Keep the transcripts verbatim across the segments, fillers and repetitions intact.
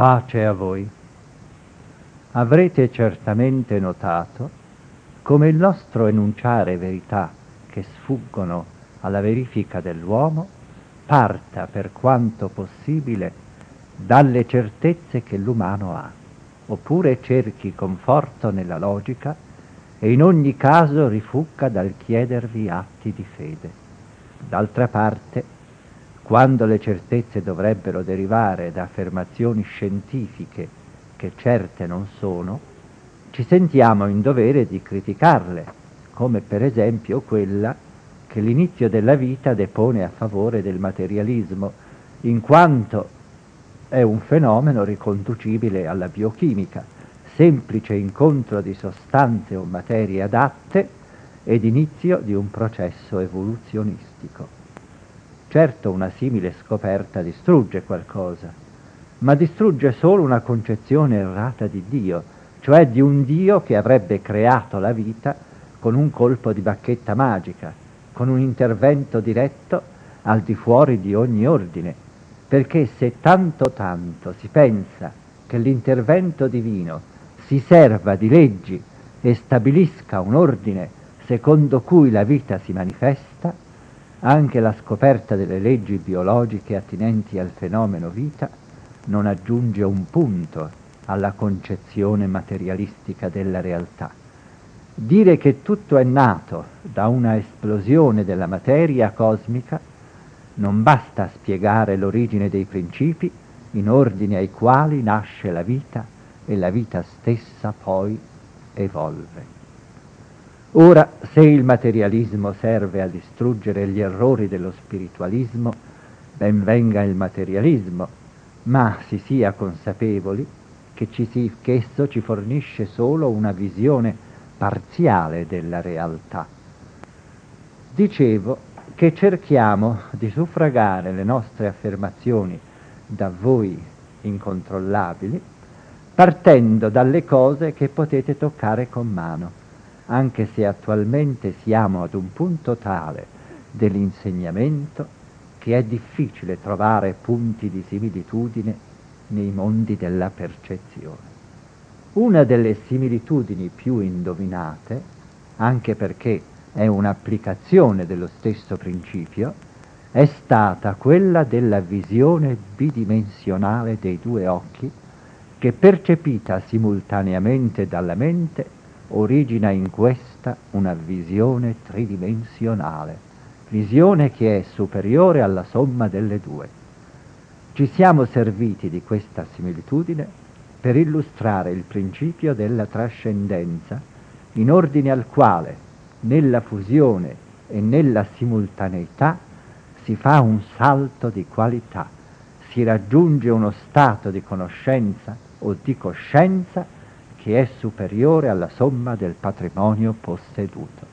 Pace a voi. Avrete certamente notato come il nostro enunciare verità che sfuggono alla verifica dell'uomo parta per quanto possibile dalle certezze che l'umano ha, oppure cerchi conforto nella logica e in ogni caso rifugga dal chiedervi atti di fede. D'altra parte, quando le certezze dovrebbero derivare da affermazioni scientifiche che certe non sono, ci sentiamo in dovere di criticarle, come per esempio quella che l'inizio della vita depone a favore del materialismo, in quanto è un fenomeno riconducibile alla biochimica, semplice incontro di sostanze o materie adatte ed inizio di un processo evoluzionistico. Certo, una simile scoperta distrugge qualcosa, ma distrugge solo una concezione errata di Dio, cioè di un Dio che avrebbe creato la vita con un colpo di bacchetta magica, con un intervento diretto al di fuori di ogni ordine, perché se tanto tanto si pensa che l'intervento divino si serva di leggi e stabilisca un ordine secondo cui la vita si manifesta, anche la scoperta delle leggi biologiche attinenti al fenomeno vita non aggiunge un punto alla concezione materialistica della realtà. Dire che tutto è nato da una esplosione della materia cosmica non basta a spiegare l'origine dei principi in ordine ai quali nasce la vita e la vita stessa poi evolve. Ora, se il materialismo serve a distruggere gli errori dello spiritualismo, ben venga il materialismo, ma si sia consapevoli che, ci si, che esso ci fornisce solo una visione parziale della realtà. Dicevo che cerchiamo di suffragare le nostre affermazioni da voi incontrollabili, partendo dalle cose che potete toccare con mano, anche se attualmente siamo ad un punto tale dell'insegnamento che è difficile trovare punti di similitudine nei mondi della percezione. Una delle similitudini più indovinate, anche perché è un'applicazione dello stesso principio, è stata quella della visione bidimensionale dei due occhi che, percepita simultaneamente dalla mente, origina in questa una visione tridimensionale, visione che è superiore alla somma delle due. Ci siamo serviti di questa similitudine per illustrare il principio della trascendenza, in ordine al quale, nella fusione e nella simultaneità, si fa un salto di qualità, si raggiunge uno stato di conoscenza o di coscienza che è superiore alla somma del patrimonio posseduto.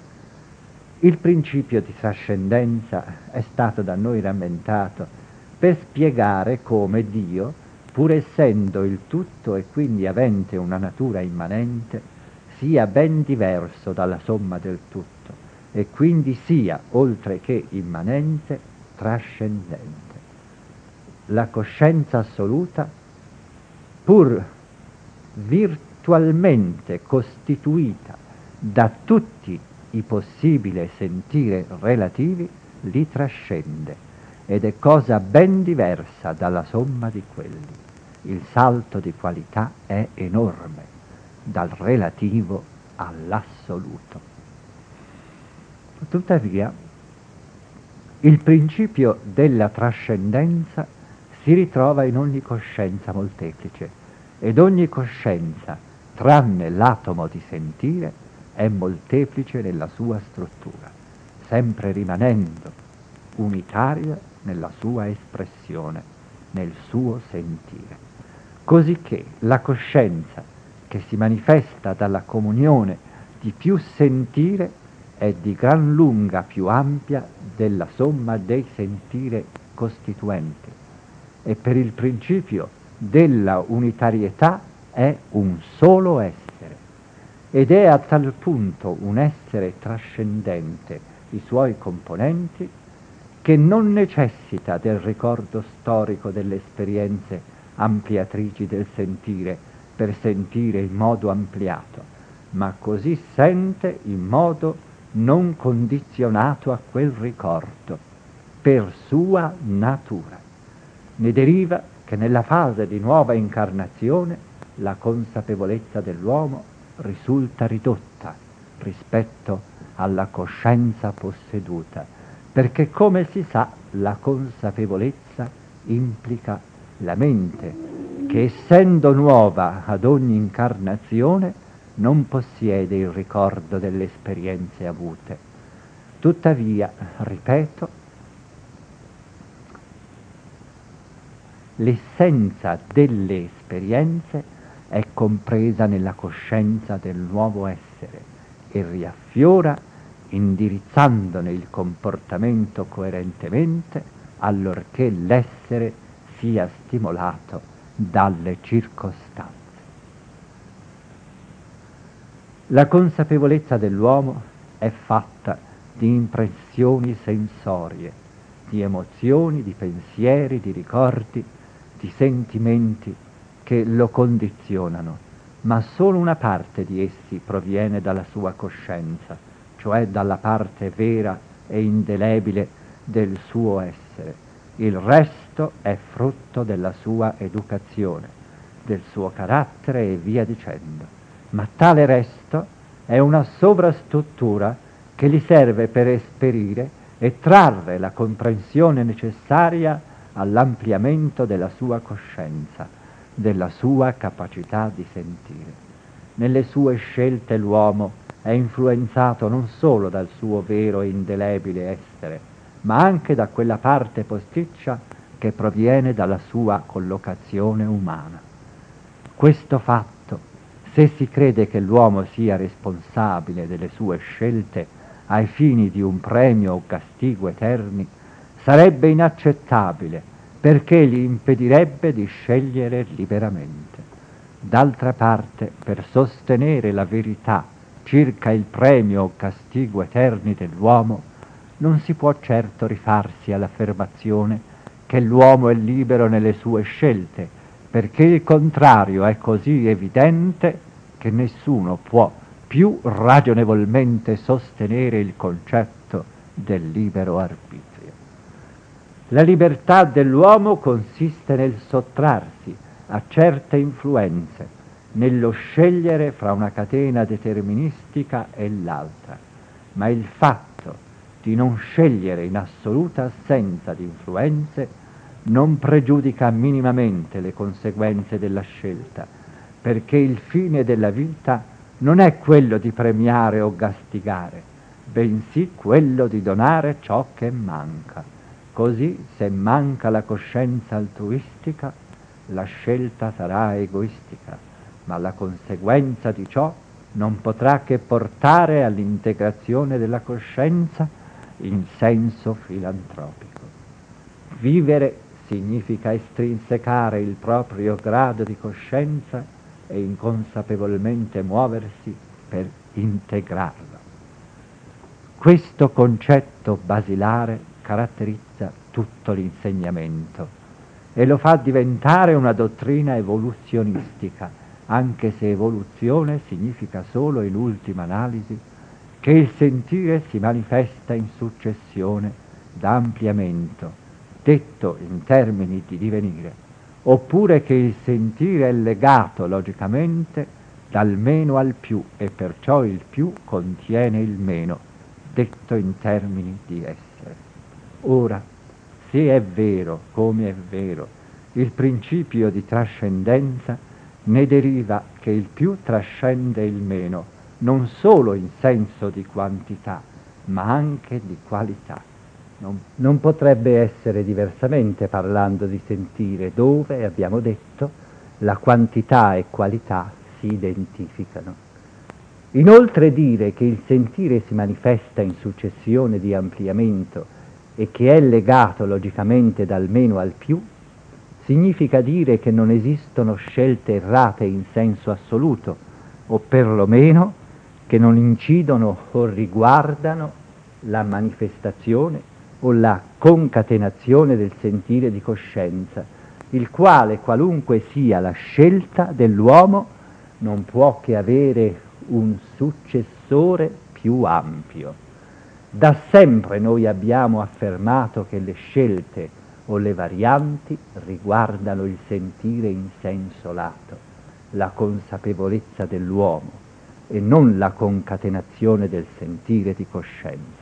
Il principio di trascendenza è stato da noi rammentato per spiegare come Dio, pur essendo il tutto e quindi avente una natura immanente, sia ben diverso dalla somma del tutto e quindi sia, oltre che immanente, trascendente. La coscienza assoluta, pur virtualmente costituita da tutti i possibili sentire relativi, li trascende ed è cosa ben diversa dalla somma di quelli. Il salto di qualità è enorme, dal relativo all'assoluto. Tuttavia, il principio della trascendenza si ritrova in ogni coscienza molteplice, ed ogni coscienza, tranne l'atomo di sentire, è molteplice nella sua struttura, sempre rimanendo unitaria nella sua espressione, nel suo sentire. Cosicché la coscienza che si manifesta dalla comunione di più sentire è di gran lunga più ampia della somma dei sentire costituenti, e per il principio della unitarietà è un solo essere, ed è a tal punto un essere trascendente i suoi componenti che non necessita del ricordo storico delle esperienze ampliatrici del sentire per sentire in modo ampliato, ma così sente in modo non condizionato a quel ricordo, per sua natura. Ne deriva che nella fase di nuova incarnazione la consapevolezza dell'uomo risulta ridotta rispetto alla coscienza posseduta, perché come si sa la consapevolezza implica la mente, che essendo nuova ad ogni incarnazione non possiede il ricordo delle esperienze avute. Tuttavia, ripeto, l'essenza delle esperienze è compresa nella coscienza del nuovo essere e riaffiora indirizzandone il comportamento coerentemente allorché l'essere sia stimolato dalle circostanze. La consapevolezza dell'uomo è fatta di impressioni sensorie, di emozioni, di pensieri, di ricordi, di sentimenti che lo condizionano, ma solo una parte di essi proviene dalla sua coscienza, cioè dalla parte vera e indelebile del suo essere. Il resto è frutto della sua educazione, del suo carattere e via dicendo. Ma tale resto è una sovrastruttura che gli serve per esperire e trarre la comprensione necessaria all'ampliamento della sua coscienza, della sua capacità di sentire. Nelle sue scelte l'uomo è influenzato non solo dal suo vero e indelebile essere, ma anche da quella parte posticcia che proviene dalla sua collocazione umana. Questo fatto, se si crede che l'uomo sia responsabile delle sue scelte ai fini di un premio o castigo eterni, sarebbe inaccettabile, perché gli impedirebbe di scegliere liberamente. D'altra parte, per sostenere la verità circa il premio o castigo eterni dell'uomo, non si può certo rifarsi all'affermazione che l'uomo è libero nelle sue scelte, perché il contrario è così evidente che nessuno può più ragionevolmente sostenere il concetto del libero arbitrio. La libertà dell'uomo consiste nel sottrarsi a certe influenze, nello scegliere fra una catena deterministica e l'altra, ma il fatto di non scegliere in assoluta assenza di influenze non pregiudica minimamente le conseguenze della scelta, perché il fine della vita non è quello di premiare o castigare, bensì quello di donare ciò che manca. Così, se manca la coscienza altruistica, la scelta sarà egoistica, ma la conseguenza di ciò non potrà che portare all'integrazione della coscienza in senso filantropico. Vivere significa estrinsecare il proprio grado di coscienza e inconsapevolmente muoversi per integrarlo. Questo concetto basilare caratterizza tutto l'insegnamento e lo fa diventare una dottrina evoluzionistica, anche se evoluzione significa solo, in ultima analisi, che il sentire si manifesta in successione d'ampliamento, detto in termini di divenire, oppure che il sentire è legato logicamente dal meno al più e perciò il più contiene il meno, detto in termini di essere. Ora, se è vero, come è vero, il principio di trascendenza, ne deriva che il più trascende il meno, non solo in senso di quantità, ma anche di qualità. Non, non potrebbe essere diversamente parlando di sentire, dove, abbiamo detto, la quantità e qualità si identificano. Inoltre dire che il sentire si manifesta in successione di ampliamento e che è legato logicamente dal meno al più, significa dire che non esistono scelte errate in senso assoluto, o perlomeno che non incidono o riguardano la manifestazione o la concatenazione del sentire di coscienza, il quale, qualunque sia la scelta dell'uomo, non può che avere un successore più ampio. Da sempre noi abbiamo affermato che le scelte o le varianti riguardano il sentire in senso lato, la consapevolezza dell'uomo e non la concatenazione del sentire di coscienza.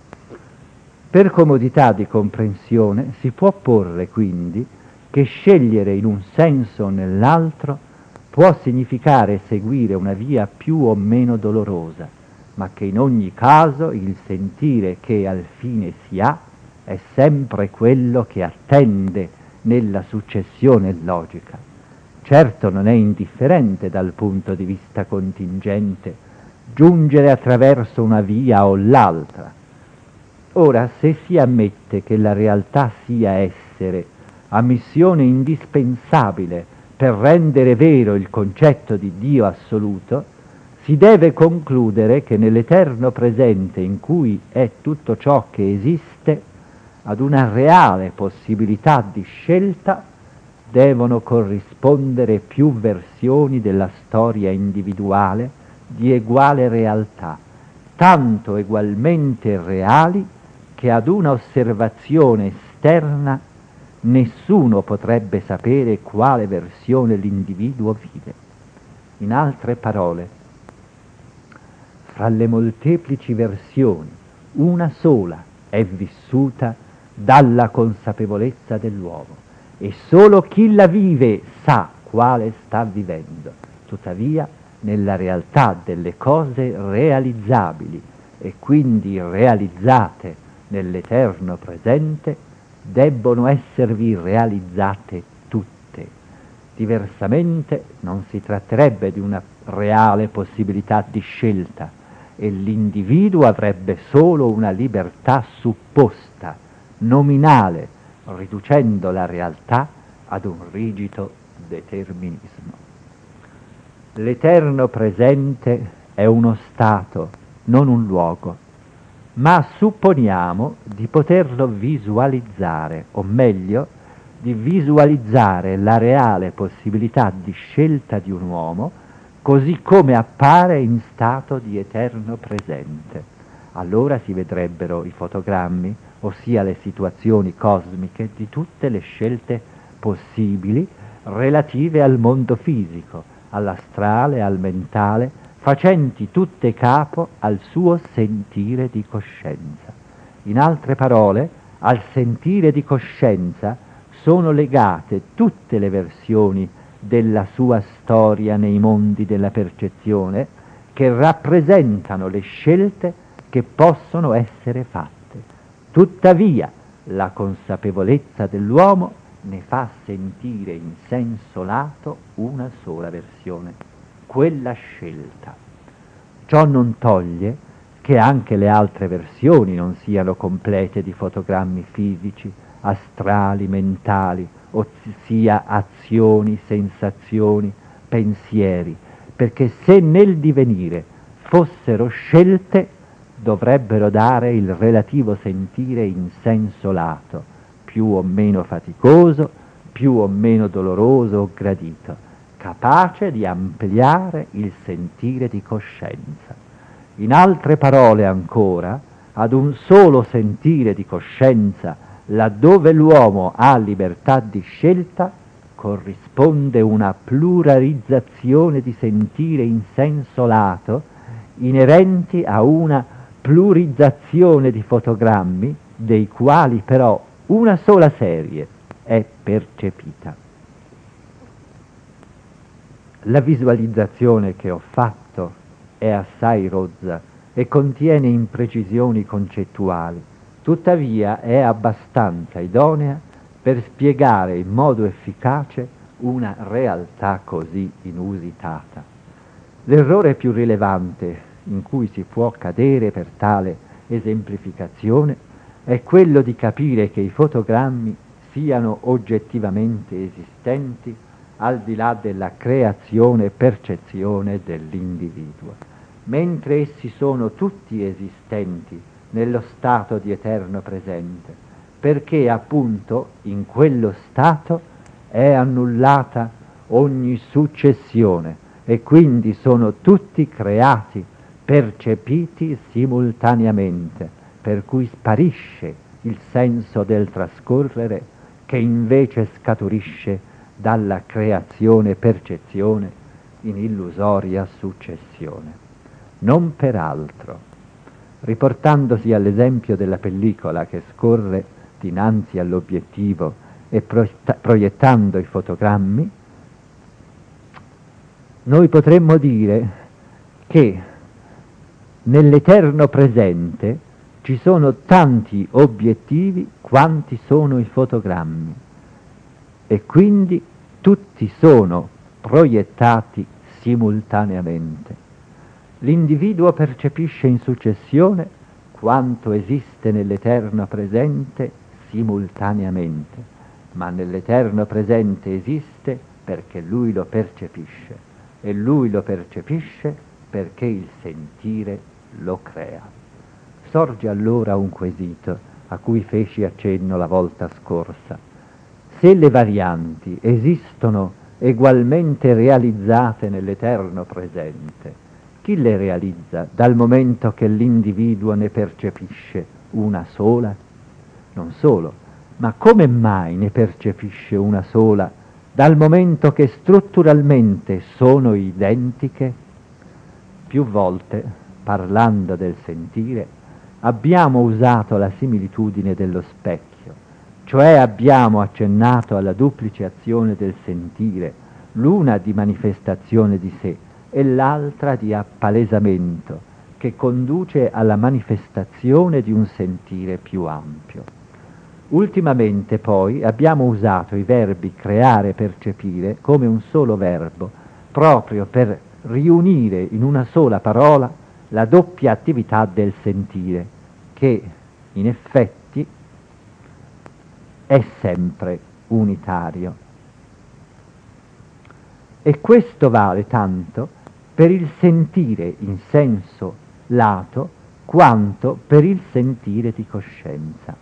Per comodità di comprensione si può porre quindi che scegliere in un senso o nell'altro può significare seguire una via più o meno dolorosa, ma che in ogni caso il sentire che al fine si ha è sempre quello che attende nella successione logica. Certo non è indifferente dal punto di vista contingente giungere attraverso una via o l'altra. Ora, se si ammette che la realtà sia essere, ammissione indispensabile per rendere vero il concetto di Dio assoluto, si deve concludere che nell'eterno presente in cui è tutto ciò che esiste, ad una reale possibilità di scelta devono corrispondere più versioni della storia individuale di eguale realtà, tanto egualmente reali che ad una osservazione esterna nessuno potrebbe sapere quale versione l'individuo vive. In altre parole, fra le molteplici versioni, una sola è vissuta dalla consapevolezza dell'uomo e solo chi la vive sa quale sta vivendo. Tuttavia, nella realtà delle cose realizzabili e quindi realizzate nell'eterno presente, debbono esservi realizzate tutte. Diversamente non si tratterebbe di una reale possibilità di scelta e l'individuo avrebbe solo una libertà supposta, nominale, riducendo la realtà ad un rigido determinismo. L'eterno presente è uno stato, non un luogo, ma supponiamo di poterlo visualizzare, o meglio, di visualizzare la reale possibilità di scelta di un uomo così come appare in stato di eterno presente. Allora si vedrebbero i fotogrammi, ossia le situazioni cosmiche di tutte le scelte possibili relative al mondo fisico, all'astrale, al mentale, facenti tutte capo al suo sentire di coscienza. In altre parole, al sentire di coscienza sono legate tutte le versioni della sua storia nei mondi della percezione che rappresentano le scelte che possono essere fatte. Tuttavia, la consapevolezza dell'uomo ne fa sentire in senso lato una sola versione, quella scelta. Ciò non toglie che anche le altre versioni non siano complete di fotogrammi fisici, astrali, mentali, ossia azioni, sensazioni, pensieri, perché se nel divenire fossero scelte dovrebbero dare il relativo sentire in senso lato, più o meno faticoso, più o meno doloroso o gradito, capace di ampliare il sentire di coscienza. In altre parole ancora, ad un solo sentire di coscienza, laddove l'uomo ha libertà di scelta, corrisponde una pluralizzazione di sentire in senso lato, inerenti a una plurizzazione di fotogrammi, dei quali però una sola serie è percepita. La visualizzazione che ho fatto è assai rozza e contiene imprecisioni concettuali, tuttavia è abbastanza idonea per spiegare in modo efficace una realtà così inusitata. L'errore più rilevante in cui si può cadere per tale esemplificazione è quello di capire che i fotogrammi siano oggettivamente esistenti al di là della creazione e percezione dell'individuo, mentre essi sono tutti esistenti nello stato di eterno presente, perché appunto in quello stato è annullata ogni successione e quindi sono tutti creati, percepiti simultaneamente, per cui sparisce il senso del trascorrere che invece scaturisce dalla creazione e percezione in illusoria successione. Non peraltro, riportandosi all'esempio della pellicola che scorre dinanzi all'obiettivo e proiettando i fotogrammi, noi potremmo dire che nell'eterno presente ci sono tanti obiettivi quanti sono i fotogrammi e quindi tutti sono proiettati simultaneamente. L'individuo percepisce in successione quanto esiste nell'eterno presente simultaneamente, ma nell'eterno presente esiste perché lui lo percepisce e lui lo percepisce perché il sentire lo crea. Sorge allora un quesito a cui feci accenno la volta scorsa. Se le varianti esistono egualmente realizzate nell'eterno presente, chi le realizza dal momento che l'individuo ne percepisce una sola? Non solo, ma come mai ne percepisce una sola dal momento che strutturalmente sono identiche? Più volte, parlando del sentire, abbiamo usato la similitudine dello specchio, cioè abbiamo accennato alla duplice azione del sentire, l'una di manifestazione di sé e l'altra di appalesamento, che conduce alla manifestazione di un sentire più ampio. Ultimamente poi abbiamo usato i verbi creare e percepire come un solo verbo, proprio per riunire in una sola parola la doppia attività del sentire, che in effetti è sempre unitario. E questo vale tanto per il sentire in senso lato quanto per il sentire di coscienza.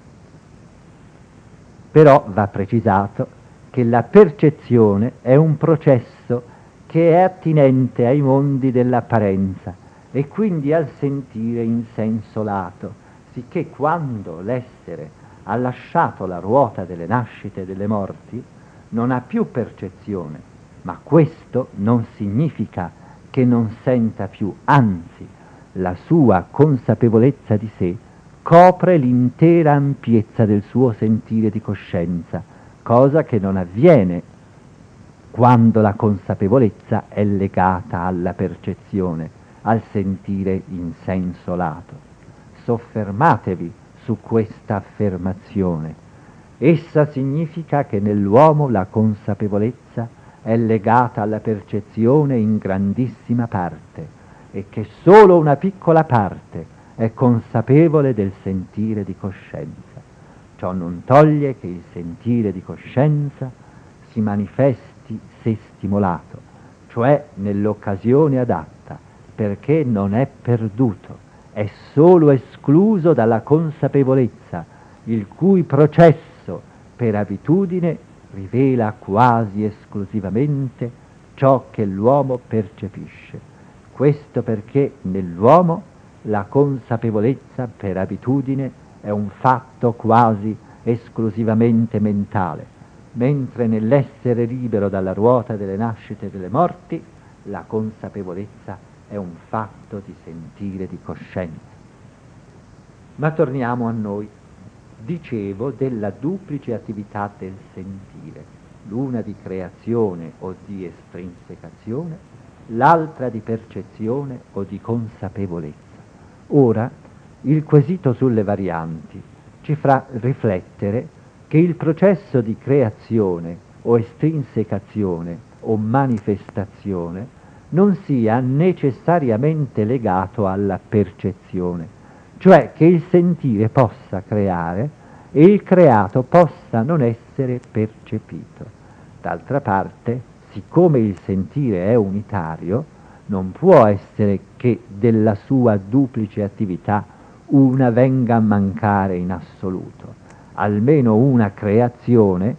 Però va precisato che la percezione è un processo che è attinente ai mondi dell'apparenza e quindi al sentire in senso lato, sicché quando l'essere ha lasciato la ruota delle nascite e delle morti non ha più percezione, ma questo non significa che non senta più, anzi la sua consapevolezza di sé copre l'intera ampiezza del suo sentire di coscienza, cosa che non avviene quando la consapevolezza è legata alla percezione, al sentire in senso lato. Soffermatevi su questa affermazione. Essa significa che nell'uomo la consapevolezza è legata alla percezione in grandissima parte e che solo una piccola parte è consapevole del sentire di coscienza. Ciò non toglie che il sentire di coscienza si manifesti se stimolato, cioè nell'occasione adatta, perché non è perduto, è solo escluso dalla consapevolezza, il cui processo per abitudine rivela quasi esclusivamente ciò che l'uomo percepisce. Questo perché nell'uomo la consapevolezza per abitudine è un fatto quasi esclusivamente mentale, mentre nell'essere libero dalla ruota delle nascite e delle morti la consapevolezza è un fatto di sentire di coscienza. Ma torniamo a noi. Dicevo della duplice attività del sentire, l'una di creazione o di estrinsecazione, l'altra di percezione o di consapevolezza. Ora, il quesito sulle varianti ci fa riflettere che il processo di creazione o estrinsecazione o manifestazione non sia necessariamente legato alla percezione, cioè che il sentire possa creare e il creato possa non essere percepito. D'altra parte, siccome il sentire è unitario, non può essere che della sua duplice attività una venga a mancare in assoluto. Almeno una creazione,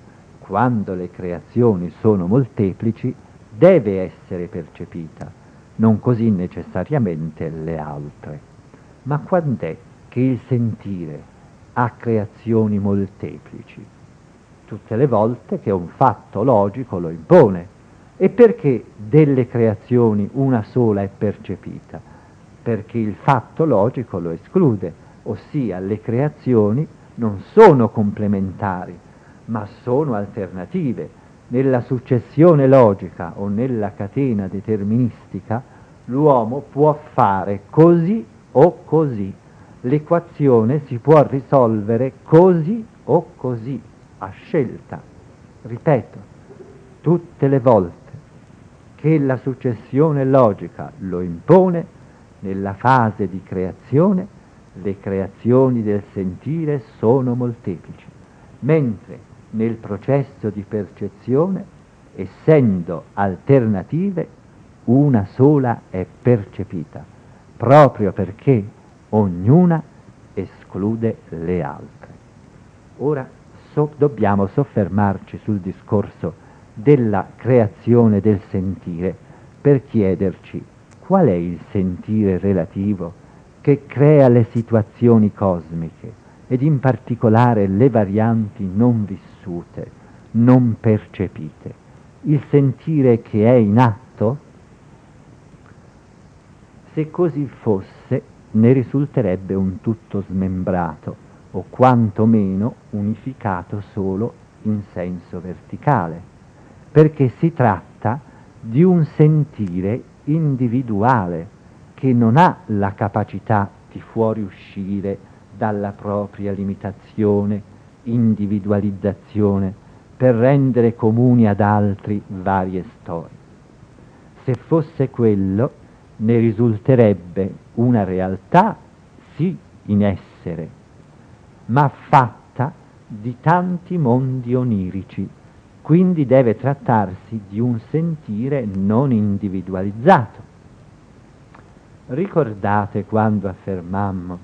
quando le creazioni sono molteplici, deve essere percepita, non così necessariamente le altre. Ma quand'è che il sentire ha creazioni molteplici? Tutte le volte che un fatto logico lo impone. E perché delle creazioni una sola è percepita? Perché il fatto logico lo esclude, ossia le creazioni non sono complementari, ma sono alternative. Nella successione logica o nella catena deterministica l'uomo può fare così o così. L'equazione si può risolvere così o così, a scelta. Ripeto, tutte le volte che la successione logica lo impone, nella fase di creazione, le creazioni del sentire sono molteplici, mentre nel processo di percezione, essendo alternative, una sola è percepita, proprio perché ognuna esclude le altre. Ora so, dobbiamo soffermarci sul discorso della creazione del sentire per chiederci qual è il sentire relativo che crea le situazioni cosmiche ed in particolare le varianti non vissute, non percepite. Il sentire che è in atto? Se così fosse, ne risulterebbe un tutto smembrato, o quantomeno unificato solo in senso verticale, perché si tratta di un sentire individuale che non ha la capacità di fuoriuscire dalla propria limitazione, individualizzazione, per rendere comuni ad altri varie storie. Se fosse quello, ne risulterebbe una realtà, sì, in essere, ma fatta di tanti mondi onirici, quindi deve trattarsi di un sentire non individualizzato. Ricordate quando affermammo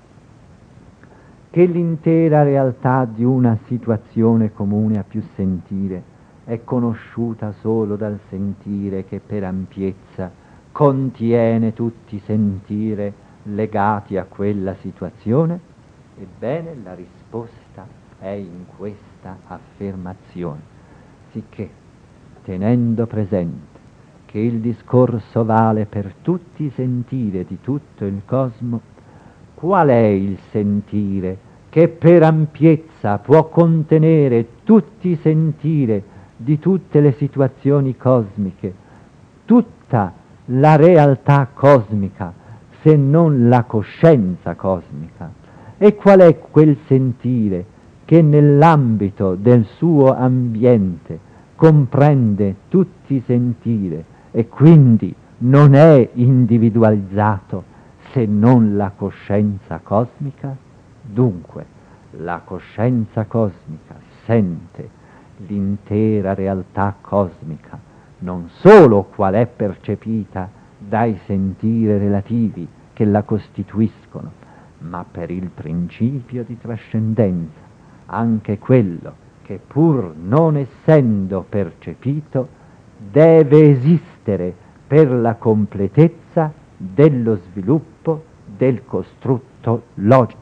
che l'intera realtà di una situazione comune a più sentire è conosciuta solo dal sentire che per ampiezza contiene tutti i sentire legati a quella situazione? Ebbene, la risposta è in questa affermazione, sicché, tenendo presente che il discorso vale per tutti i sentire di tutto il cosmo, qual è il sentire che per ampiezza può contenere tutti i sentire di tutte le situazioni cosmiche, tutta la realtà cosmica, se non la coscienza cosmica? E qual è quel sentire che nell'ambito del suo ambiente comprende tutti i sentire e quindi non è individualizzato se non la coscienza cosmica? Dunque, la coscienza cosmica sente l'intera realtà cosmica, non solo qual è percepita dai sentire relativi che la costituiscono, ma per il principio di trascendenza, anche quello che pur non essendo percepito deve esistere per la completezza dello sviluppo del costrutto logico.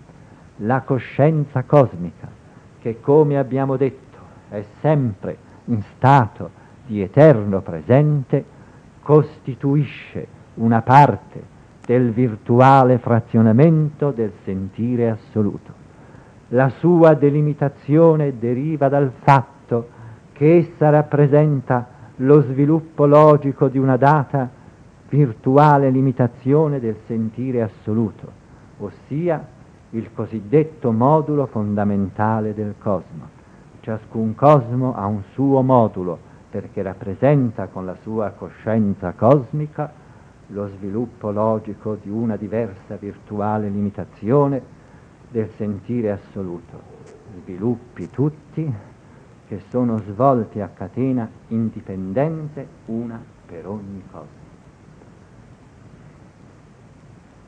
La coscienza cosmica, che come abbiamo detto è sempre in stato di eterno presente, costituisce una parte del virtuale frazionamento del sentire assoluto. La sua delimitazione deriva dal fatto che essa rappresenta lo sviluppo logico di una data virtuale limitazione del sentire assoluto, ossia il cosiddetto modulo fondamentale del cosmo. Ciascun cosmo ha un suo modulo perché rappresenta con la sua coscienza cosmica lo sviluppo logico di una diversa virtuale limitazione del sentire assoluto, sviluppi tutti che sono svolti a catena indipendente una per ogni cosa.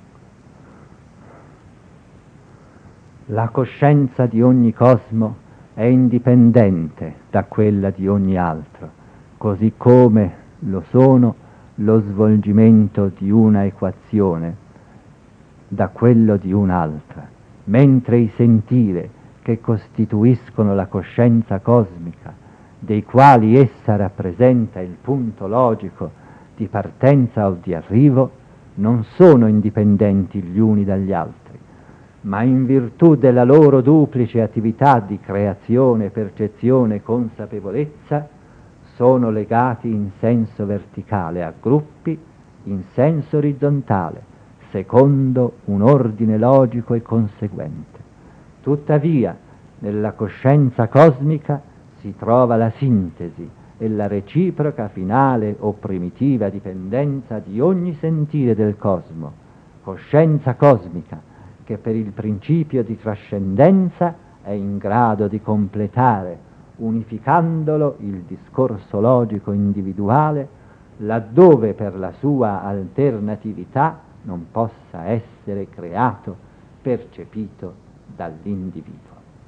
La coscienza di ogni cosmo è indipendente da quella di ogni altro, così come lo sono lo svolgimento di una equazione da quello di un'altra, mentre i sentire che costituiscono la coscienza cosmica, dei quali essa rappresenta il punto logico di partenza o di arrivo, non sono indipendenti gli uni dagli altri, ma in virtù della loro duplice attività di creazione, percezione e consapevolezza, sono legati in senso verticale a gruppi, in senso orizzontale, secondo un ordine logico e conseguente. Tuttavia, nella coscienza cosmica si trova la sintesi e la reciproca finale o primitiva dipendenza di ogni sentire del cosmo, coscienza cosmica che per il principio di trascendenza è in grado di completare, unificandolo, il discorso logico individuale, laddove per la sua alternatività non possa essere creato, percepito dall'individuo.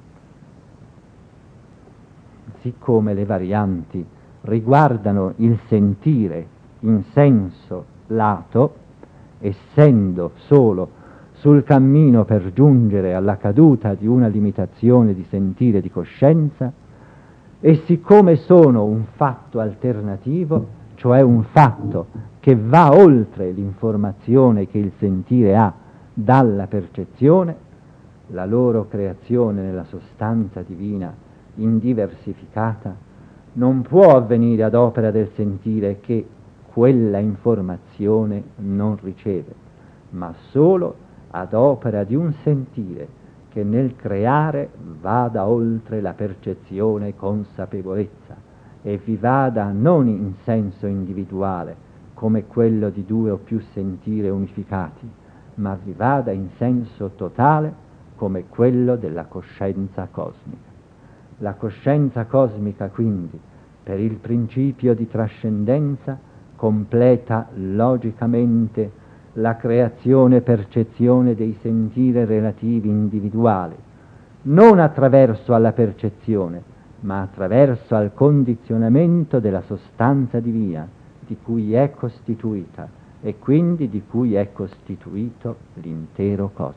Siccome le varianti riguardano il sentire in senso lato, essendo solo sul cammino per giungere alla caduta di una limitazione di sentire di coscienza, e siccome sono un fatto alternativo, cioè un fatto che va oltre l'informazione che il sentire ha dalla percezione, la loro creazione nella sostanza divina indiversificata non può avvenire ad opera del sentire che quella informazione non riceve, ma solo ad opera di un sentire che nel creare vada oltre la percezione e consapevolezza e vi vada non in senso individuale come quello di due o più sentire unificati, ma vi vada in senso totale come quello della coscienza cosmica. La coscienza cosmica quindi, per il principio di trascendenza, completa logicamente la creazione e percezione dei sentire relativi individuali, non attraverso alla percezione, ma attraverso al condizionamento della sostanza divina di cui è costituita e quindi di cui è costituito l'intero cosmo.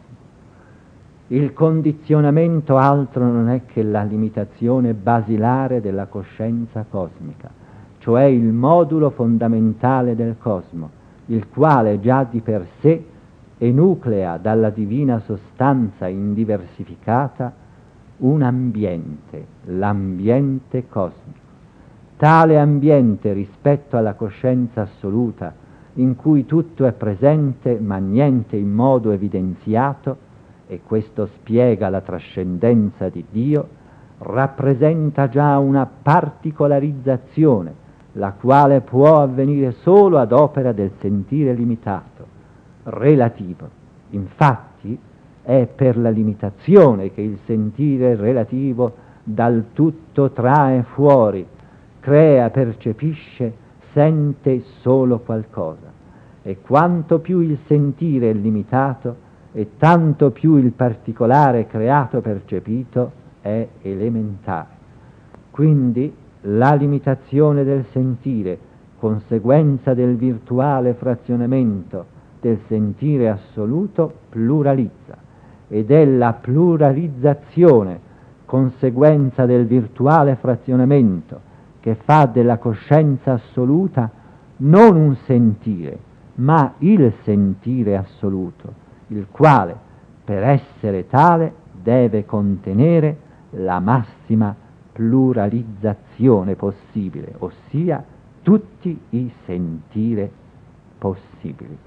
Il condizionamento altro non è che la limitazione basilare della coscienza cosmica, cioè il modulo fondamentale del cosmo, il quale già di per sé enuclea dalla divina sostanza indiversificata un ambiente, l'ambiente cosmico. Tale ambiente rispetto alla coscienza assoluta, in cui tutto è presente ma niente in modo evidenziato, e questo spiega la trascendenza di Dio, rappresenta già una particolarizzazione, la quale può avvenire solo ad opera del sentire limitato, relativo. Infatti è per la limitazione che il sentire relativo dal tutto trae fuori, crea, percepisce, sente solo qualcosa. E quanto più il sentire è limitato, e tanto più il particolare creato percepito è elementare. Quindi la limitazione del sentire, conseguenza del virtuale frazionamento del sentire assoluto, pluralizza, ed è la pluralizzazione, conseguenza del virtuale frazionamento, che fa della coscienza assoluta non un sentire, ma il sentire assoluto, il quale, per essere tale, deve contenere la massima pluralizzazione possibile, ossia tutti i sentire possibili.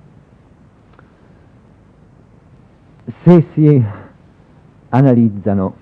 Se si analizzano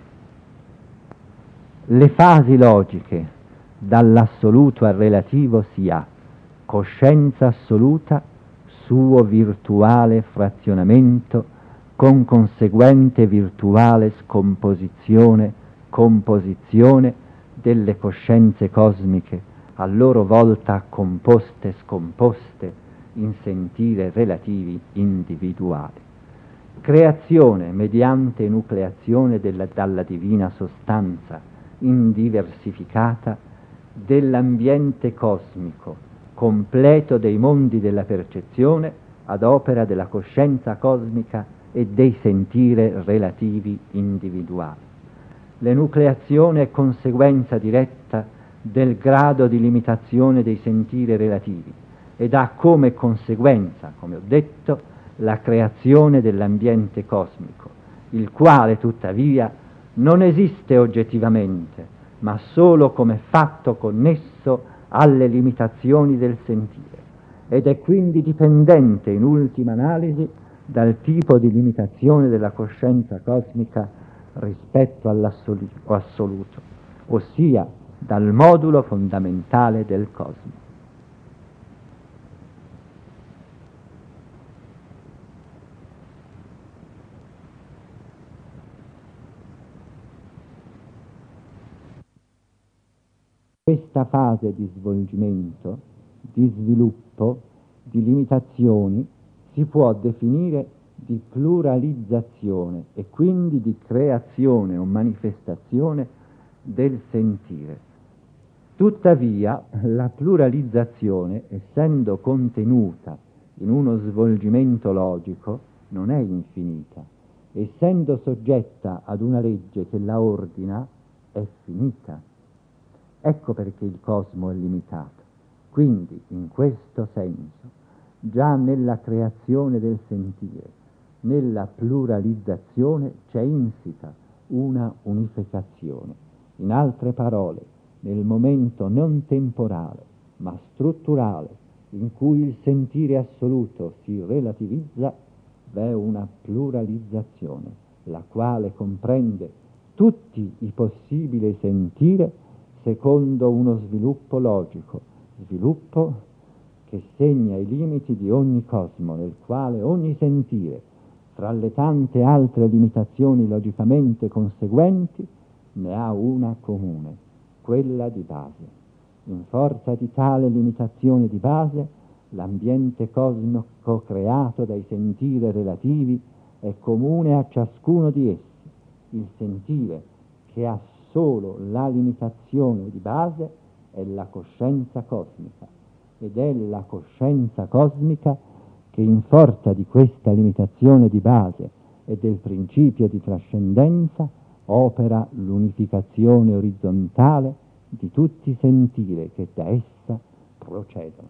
le fasi logiche dall'assoluto al relativo, si ha coscienza assoluta, suo virtuale frazionamento con conseguente virtuale scomposizione, composizione delle coscienze cosmiche, a loro volta composte e scomposte in sentire relativi individuali. creazione mediante nucleazione della, dalla divina sostanza indiversificata dell'ambiente cosmico, completo dei mondi della percezione ad opera della coscienza cosmica e dei sentire relativi individuali. L'enucleazione è conseguenza diretta del grado di limitazione dei sentiri relativi ed ha come conseguenza, come ho detto, la creazione dell'ambiente cosmico, il quale tuttavia non esiste oggettivamente, ma solo come fatto connesso alle limitazioni del sentire, ed è quindi dipendente in ultima analisi dal tipo di limitazione della coscienza cosmica rispetto all'assoluto, ossia dal modulo fondamentale del cosmo. Questa fase di svolgimento, di sviluppo, di limitazioni si può definire di pluralizzazione e quindi di creazione o manifestazione del sentire. Tuttavia, la pluralizzazione, essendo contenuta in uno svolgimento logico, non è infinita. Essendo soggetta ad una legge che la ordina, è finita. Ecco perché il cosmo è limitato. Quindi, in questo senso, già nella creazione del sentire, nella pluralizzazione c'è insita una unificazione. In altre parole, nel momento non temporale, ma strutturale, in cui il sentire assoluto si relativizza, v'è una pluralizzazione, la quale comprende tutti i possibili sentire secondo uno sviluppo logico, sviluppo che segna i limiti di ogni cosmo, nel quale ogni sentire, fra le tante altre limitazioni logicamente conseguenti, ne ha una comune, quella di base. In forza di tale limitazione di base, l'ambiente cosmico creato dai sentire relativi è comune a ciascuno di essi. Il sentire che ha solo la limitazione di base è la coscienza cosmica, ed è la coscienza cosmica che in forza di questa limitazione di base e del principio di trascendenza opera l'unificazione orizzontale di tutti i sentire che da essa procedono.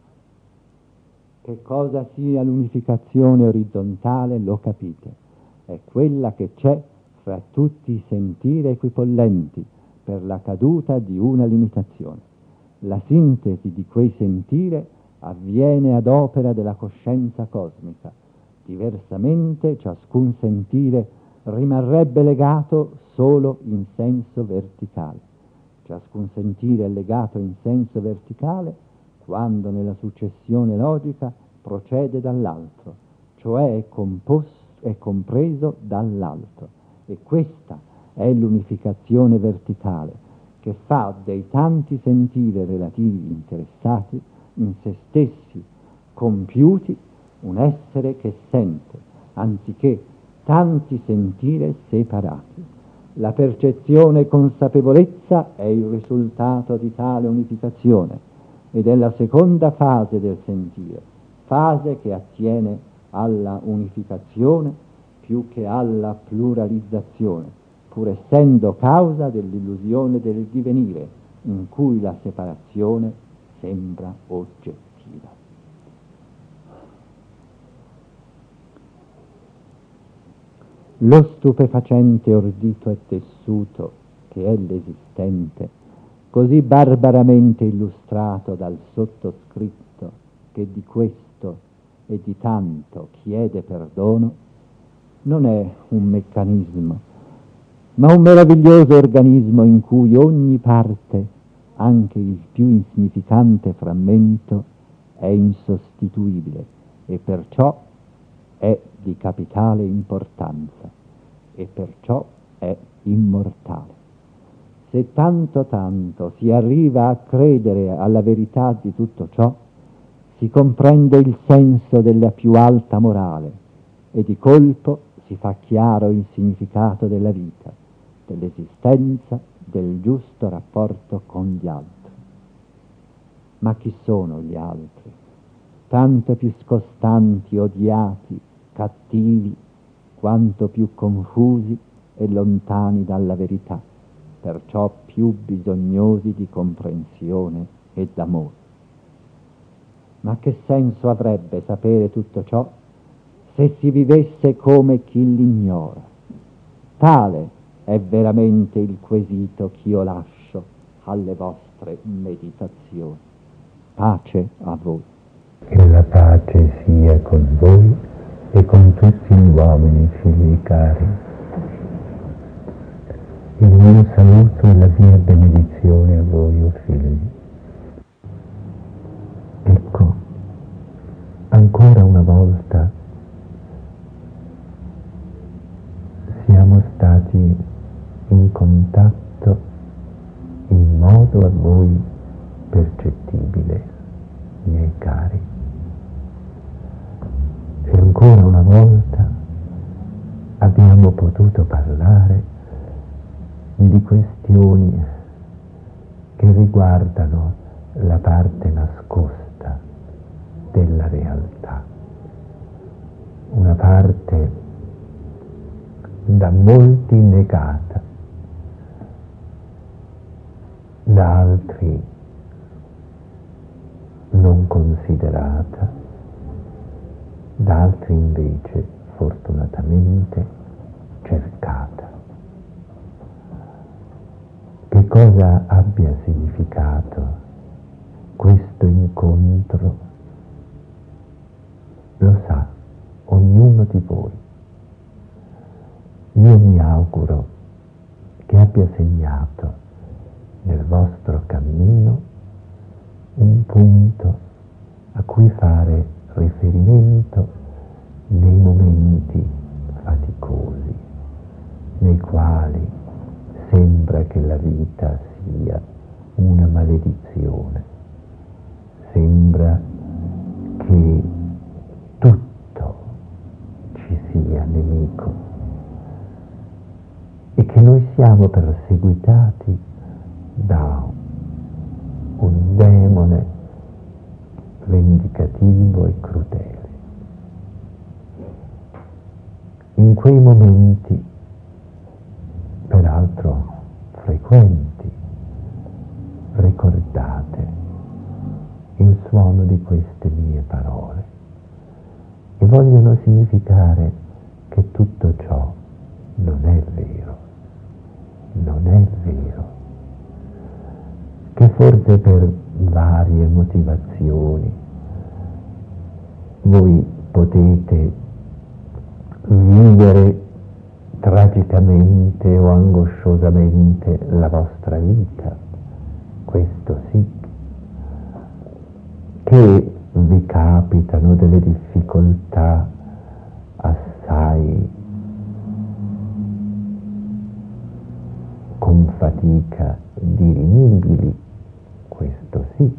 Che cosa sia l'unificazione orizzontale lo capite, è quella che c'è fra tutti i sentire equipollenti per la caduta di una limitazione. La sintesi di quei sentire avviene ad opera della coscienza cosmica. Diversamente ciascun sentire rimarrebbe legato solo in senso verticale. Ciascun sentire è legato in senso verticale quando nella successione logica procede dall'altro, cioè è, composto, è compreso dall'altro. E questa è l'unificazione verticale che fa dei tanti sentire relativi interessati in se stessi compiuti un essere che sente, anziché tanti sentire separati. La percezione e consapevolezza è il risultato di tale unificazione ed è la seconda fase del sentire, fase che attiene alla unificazione più che alla pluralizzazione, pur essendo causa dell'illusione del divenire, in cui la separazione sembra oggettiva. Lo stupefacente ordito e tessuto che è l'esistente, così barbaramente illustrato dal sottoscritto che di questo e di tanto chiede perdono, non è un meccanismo, ma un meraviglioso organismo in cui ogni parte, anche il più insignificante frammento, è insostituibile e perciò è di capitale importanza e perciò è immortale. Se tanto tanto si arriva a credere alla verità di tutto ciò, si comprende il senso della più alta morale, e di colpo si fa chiaro il significato della vita, dell'esistenza, del giusto rapporto con gli altri. Ma chi sono gli altri? Tanto più scostanti, odiati, cattivi, quanto più confusi e lontani dalla verità, perciò più bisognosi di comprensione e d'amore. Ma che senso avrebbe sapere tutto ciò se si vivesse come chi l'ignora? Tale è veramente il quesito ch'io lascio alle vostre meditazioni. Pace a voi. Che la pace sia con voi e con tutti gli uomini, figli cari. Il mio saluto e la mia benedizione a voi, o figli. Ecco, ancora una volta siamo stati in contatto in modo a voi percettibile, miei cari. E ancora una volta abbiamo potuto parlare di questioni che riguardano la parte nascosta della realtà, una parte da molti negata, da altri non considerata, da altri invece fortunatamente cercata. Che cosa abbia significato questo incontro lo sa ognuno di voi. Io mi auguro che abbia segnato nel vostro cammino un punto a cui fare riferimento nei momenti faticosi, nei quali sembra che la vita sia una maledizione, sembra che tutto ci sia nemico e che noi siamo perseguitati da un demone vendicativo e crudele. In quei momenti, peraltro frequenti, ricordate il suono di queste mie parole e vogliono significare che tutto ciò non è vero, non è vero, che forse per varie motivazioni voi potete vivere tragicamente o angosciosamente la vostra vita, questo sì, che vi capitano delle difficoltà assai con fatica dirimibili, questo sì,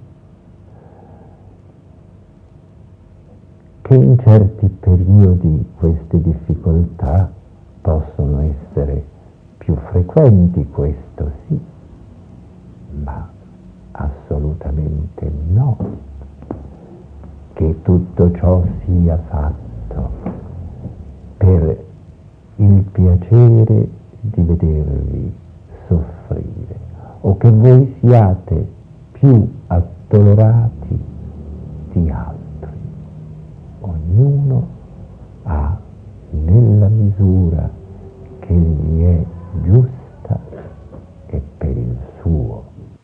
che in certi periodi queste difficoltà possono essere più frequenti, questo sì, ma assolutamente no, che tutto ciò sia fatto per il piacere di vedervi soffrire o che voi siate più addolorati di altri. Ognuno ha, nella misura che gli è giusta e per il suo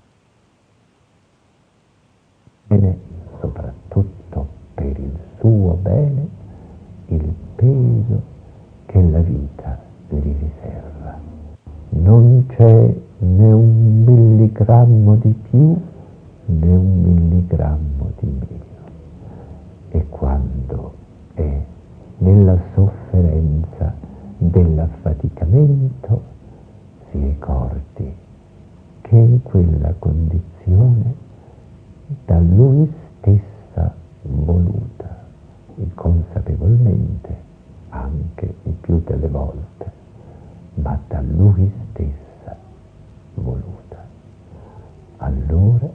bene, soprattutto per il suo bene, il peso che la vita gli riserva. Non c'è né un milligrammo di più né un milligrammo di meno. E quando è nella sofferenza dell'affaticamento si ricordi che in quella condizione da lui stessa voluta, inconsapevolmente anche il più delle volte, ma da Lui stessa voluta. Allora,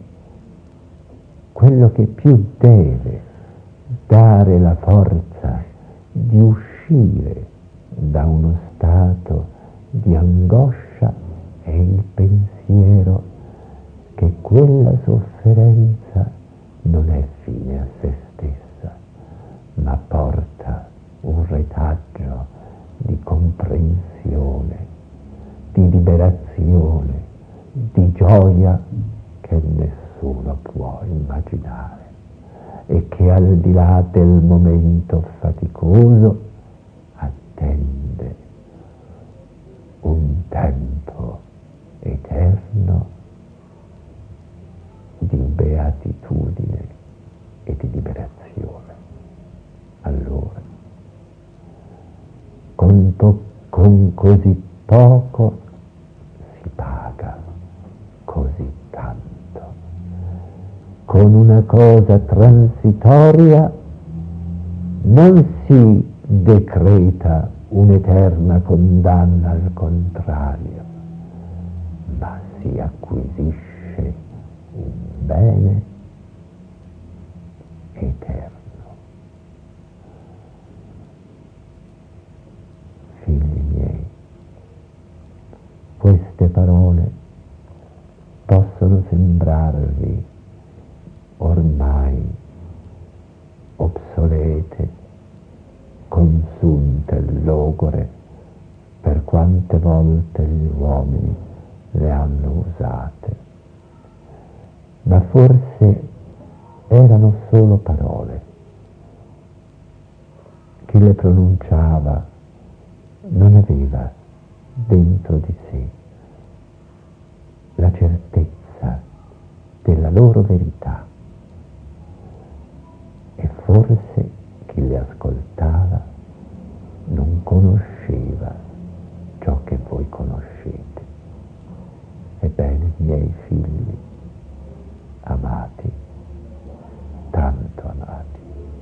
quello che più deve dare la forza di uscire da uno stato di angoscia è il pensiero che quella sofferenza non è fine a se stessa, ma porta un retaggio di comprensione, di liberazione, di gioia che nessuno può immaginare e che al di là del momento faticoso attende un tempo eterno di beatitudine e di liberazione. Allora, con, po- con così poco si paga così tanto. Con una cosa transitoria non si decreta un'eterna condanna, al contrario, ma si acquisisce un bene eterno. Figli miei, queste parole possono sembrarvi ormai obsolete, consunte, logore, per quante volte gli uomini le hanno usate, ma forse erano solo parole. Chi le pronunciava non aveva dentro di sé la certezza della loro verità, e forse chi le ascoltava non conosceva ciò che voi conoscete. Ebbene, miei figli amati, tanto amati,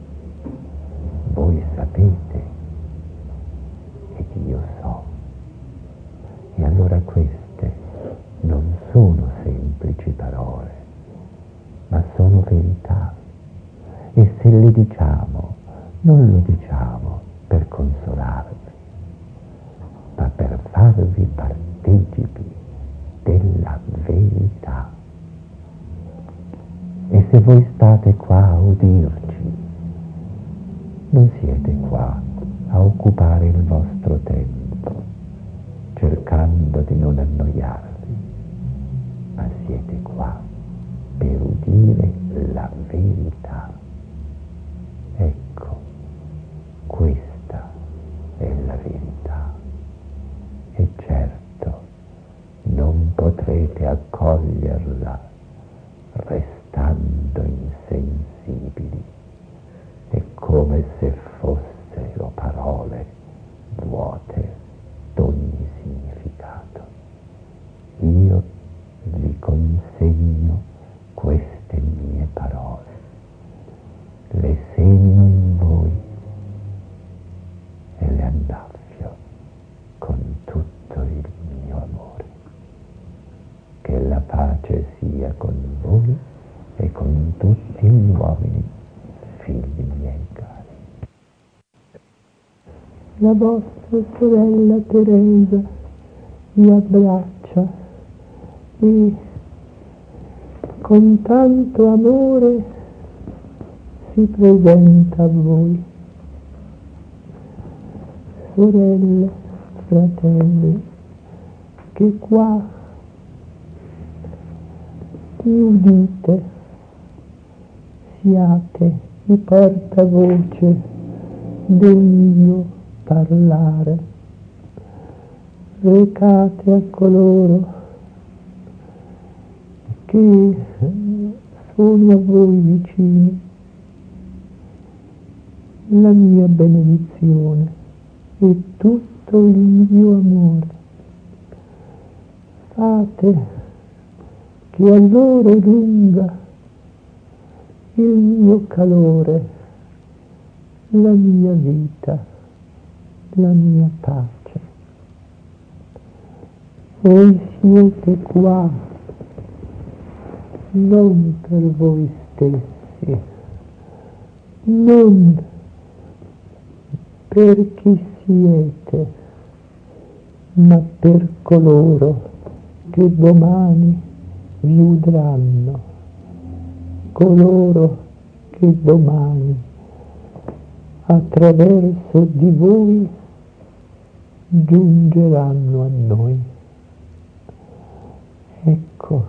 voi sapete ed io so. E allora queste non sono semplici parole, ma sono verità. E se le diciamo, non lo diciamo per consolarvi, ma per farvi partecipi della verità. E se voi state qua a udirci, non siete qua a occupare il vostro tempo, cercando di non annoiarvi, ma siete qua per udire la verità. Ecco, questa è la verità. E certo, non potrete accoglierla restando insensibili. È come se fossero parole vuote d'ogni significato. Io vi consegno queste mie parole, le segno in voi e le annaffio con tutto il mio amore. Che la pace sia con voi e con tutti gli uomini, figli miei cari. La vostra sorella Teresa vi abbraccia e con tanto amore si presenta a voi. Sorelle, fratelli, che qua mi udite, siate i portavoce del mio parlare. Recate a coloro che sono a voi vicini la mia benedizione e tutto il mio amore. Fate che a loro giunga il mio calore, la mia vita, la mia pace. Voi siete qua non per voi stessi, non per chi siete, ma per coloro che domani vi udranno, coloro che domani attraverso di voi giungeranno a noi. Ecco,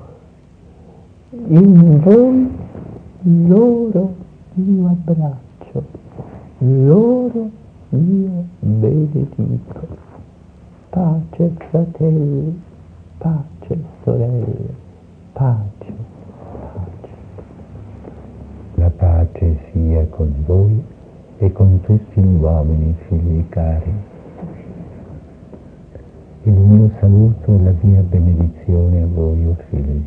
in voi loro io abbraccio, loro io benedico. Pace fratelli, pace sorelle, pace, pace. La pace sia con voi e con tutti gli uomini, figli cari. Il mio saluto e la mia benedizione a voi, o figli.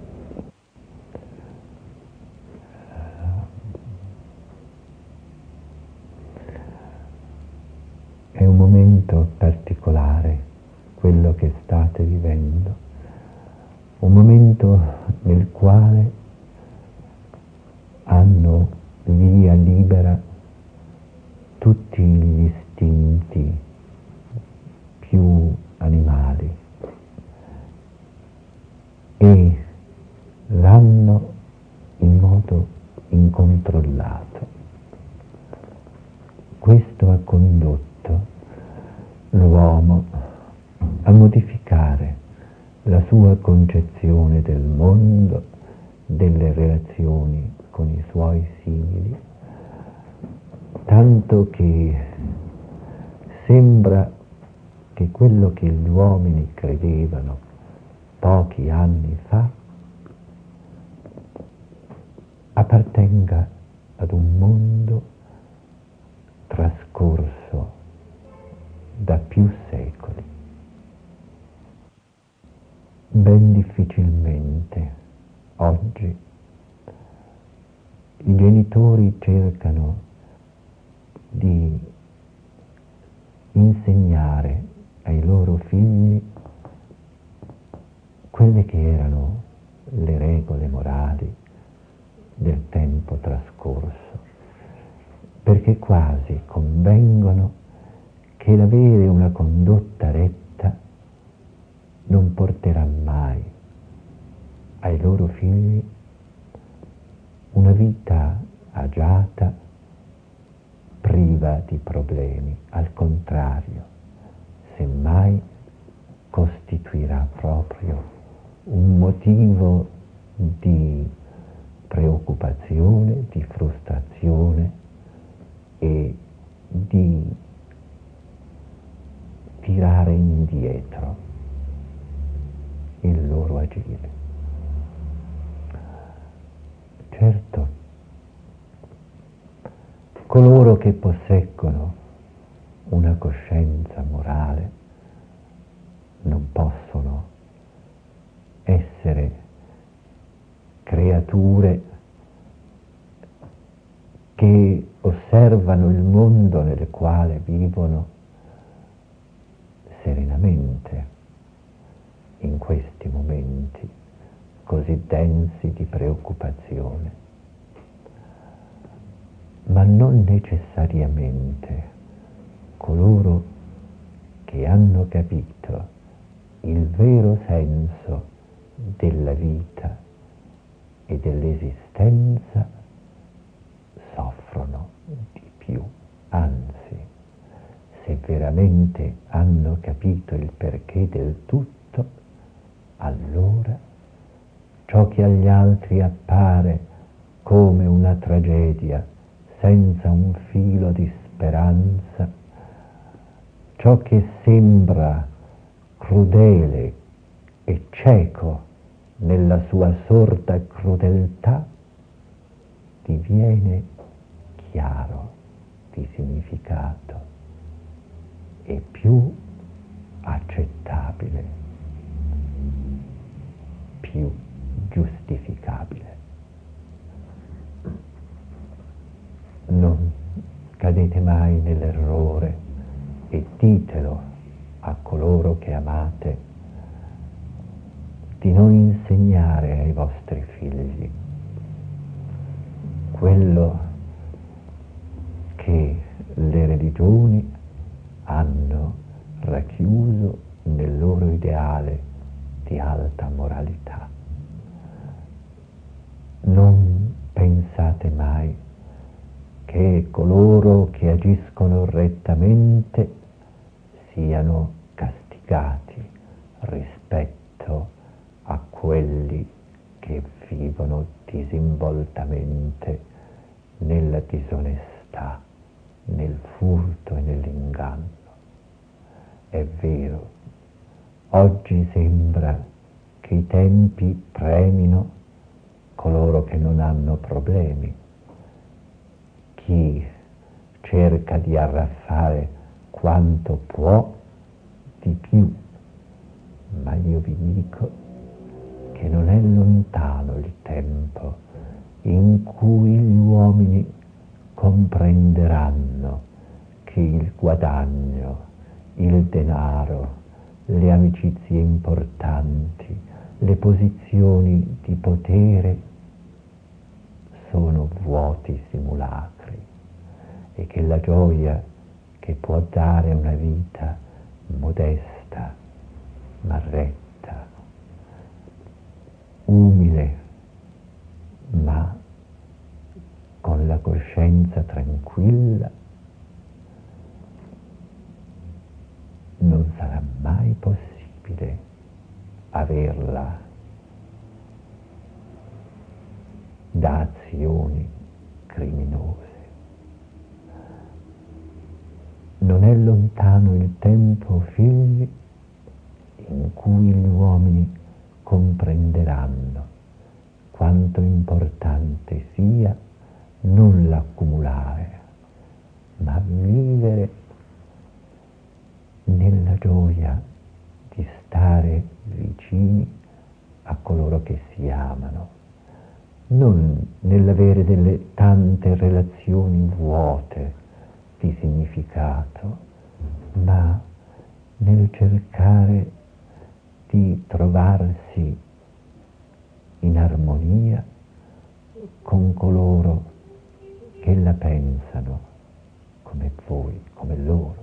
È un momento particolare quello che state vivendo, un momento nel quale hanno via libera tutti gli istinti più animali e vanno in modo incontrollato. Questo ha condotto l'uomo a modificare la sua concezione del mondo, delle relazioni con i suoi simili, tanto che sembra che quello che gli uomini credevano pochi anni fa appartenga ad un mondo trascorso da più secoli. Ben difficilmente oggi i genitori cercano di insegnare ai loro figli quelle che erano le regole morali del tempo trascorso, perché quasi convengono che l'avere una condotta retta non porterà mai ai loro figli una vita agiata, priva di problemi. Al contrario, semmai costituirà proprio un motivo di preoccupazione, di frustrazione e di tirare indietro il loro agire. Certo, coloro che posseggono una coscienza morale non possono essere creature che osservano il mondo nel quale vivono serenamente in questi momenti così densi di preoccupazione, ma non necessariamente coloro che hanno capito il vero senso della vita e dell'esistenza soffrono di più. Anzi, se veramente hanno capito il perché del tutto, allora ciò che agli altri appare come una tragedia senza un filo di speranza, ciò che sembra crudele e cieco nella sua sorda crudeltà, diviene chiaro di significato e più accettabile, più giustificabile. Non cadete mai nell'errore e quelli che vivono disinvoltamente nella disonestà, nel furto e nell'inganno. È vero, oggi sembra che i tempi premino coloro che non hanno problemi, chi cerca di arraffare quanto può di più, ma io vi dico che non è lontano il tempo in cui gli uomini comprenderanno che il guadagno, il denaro, le amicizie importanti, le posizioni di potere sono vuoti simulacri e che la gioia che può dare una vita modesta, ma retta, umile, ma con la coscienza tranquilla, non sarà mai possibile averla da azioni criminose. Non è lontano il tempo, figli, in cui gli uomini comprenderanno quanto importante sia non l'accumulare, ma vivere nella gioia di stare vicini a coloro che si amano, non nell'avere delle tante relazioni vuote di significato, ma nel cercare di trovarsi in armonia con coloro che la pensano come voi, come loro.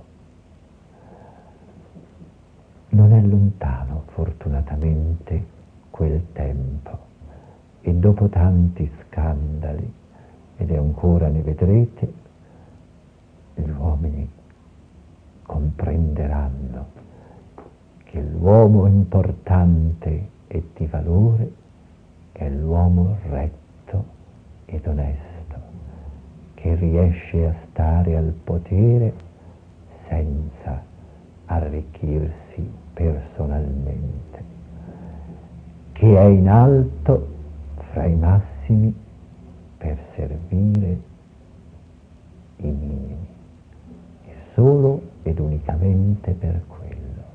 Non è lontano, fortunatamente, quel tempo, e dopo tanti scandali, ed ancora ne vedrete, gli uomini comprenderanno che l'uomo importante e di valore è l'uomo retto ed onesto, che riesce a stare al potere senza arricchirsi personalmente, che è in alto fra i massimi per servire i minimi, e solo ed unicamente per quello.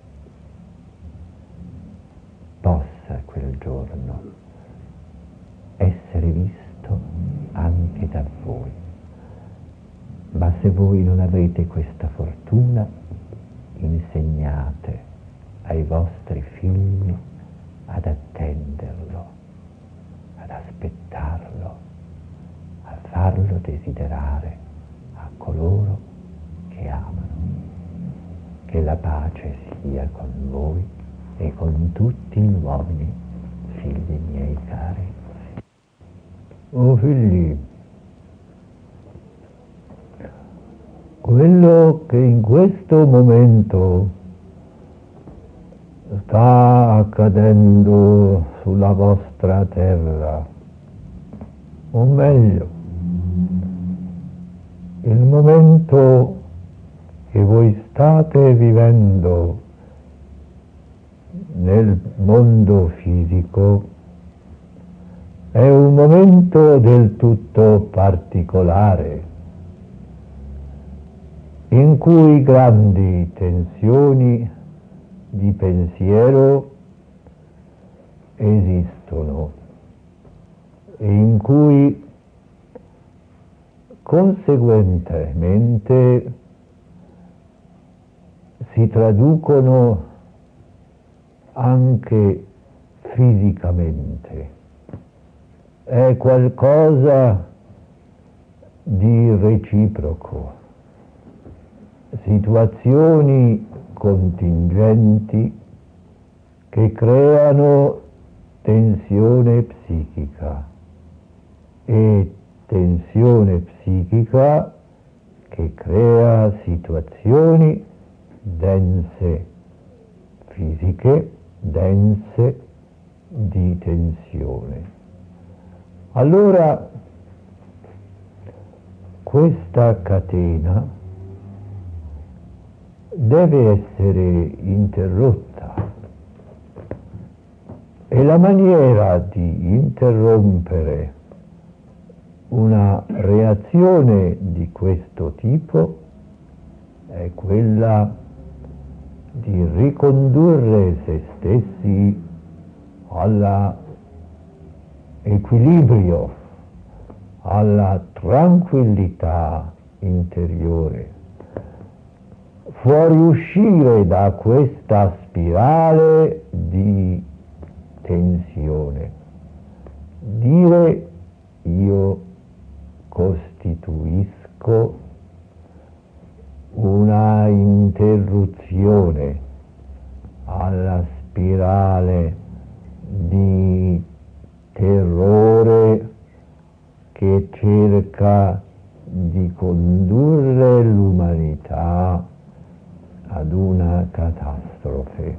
Possa quel giorno essere visto anche da voi, ma se voi non avete questa fortuna, insegnate ai vostri figli ad attenderlo, ad aspettarlo, a farlo desiderare a coloro che amano. Che la pace sia con voi e con tutti gli uomini, figli miei cari. Oh figli, quello che in questo momento sta accadendo sulla vostra terra, o meglio, il momento che voi state vivendo nel mondo fisico, è un momento del tutto particolare, in cui grandi tensioni di pensiero esistono e in cui conseguentemente si traducono anche fisicamente. È qualcosa di reciproco, situazioni contingenti che creano tensione psichica e tensione psichica che crea situazioni dense fisiche, dense di tensione. Allora questa catena deve essere interrotta e la maniera di interrompere una reazione di questo tipo è quella di ricondurre se stessi alla equilibrio, alla tranquillità interiore, fuoriuscire da questa spirale di tensione, dire io costituisco una interruzione alla spirale di terrore che cerca di condurre l'umanità ad una catastrofe.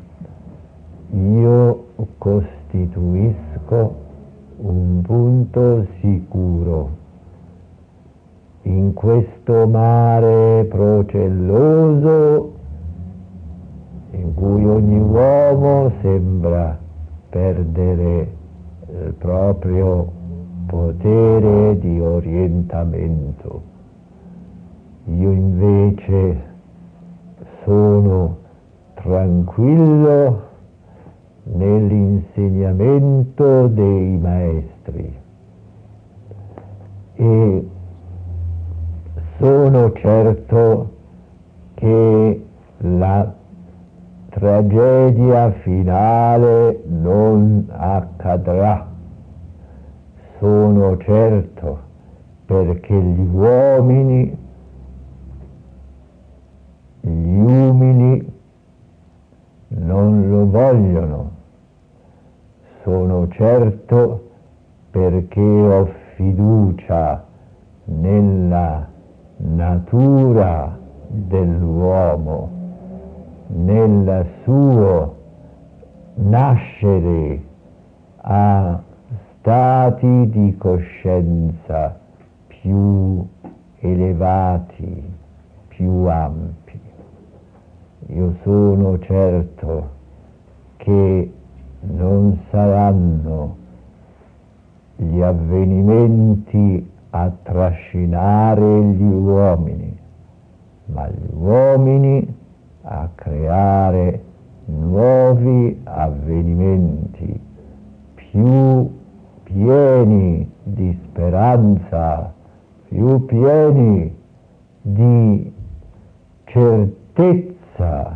Io costituisco un punto sicuro in questo mare procelloso in cui ogni uomo sembra perdere il proprio potere di orientamento. Io invece sono tranquillo nell'insegnamento dei maestri e sono certo che la tragedia finale non accadrà. Sono certo perché gli uomini, gli umili non lo vogliono. Sono certo perché ho fiducia nella natura dell'uomo, nel suo nascere a stati di coscienza più elevati, più ampi. Io sono certo che non saranno gli avvenimenti a trascinare gli uomini, ma gli uomini a creare nuovi avvenimenti più pieni di speranza, più pieni di certezza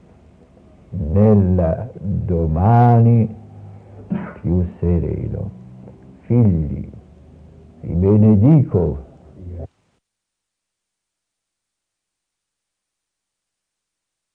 nel domani più sereno. Figli, vi benedico